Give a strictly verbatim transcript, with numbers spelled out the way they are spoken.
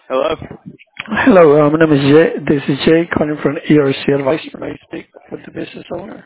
Hello? Hello, uh, my name is Jay. This is Jay calling from E R C Advice. May I speak with the business owner?